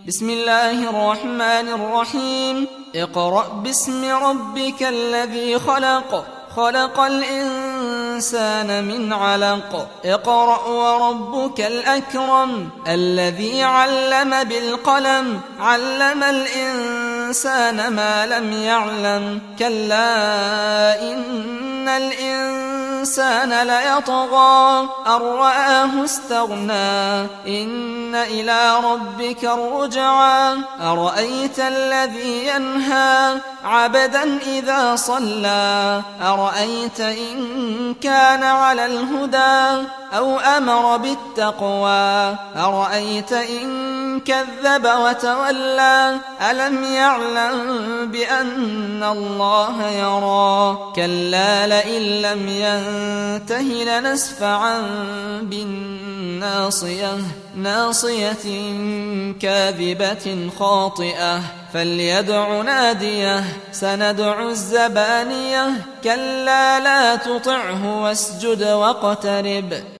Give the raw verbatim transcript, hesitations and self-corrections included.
بسم الله الرحمن الرحيم اقرأ باسم ربك الذي خلق خلق الإنسان من علق اقرأ وربك الأكرم الذي علم بالقلم علم الإنسان ما لم يعلم كلا إن الإنسان ليطغى أن رآه استغنى إن إلى ربك الرجعى أرأيت الذي ينهى عبدا إذا صلى أرأيت إن كان على الهدى أو أمر بالتقوى أرأيت إن كذب وتولى ألم يعلم بأن الله يرى كلا لئن لم ينته لنسفعا بالناصية ناصية كاذبة خاطئة فليدع ناديه سندع الزبانية كلا لا تطعه واسجد واقترب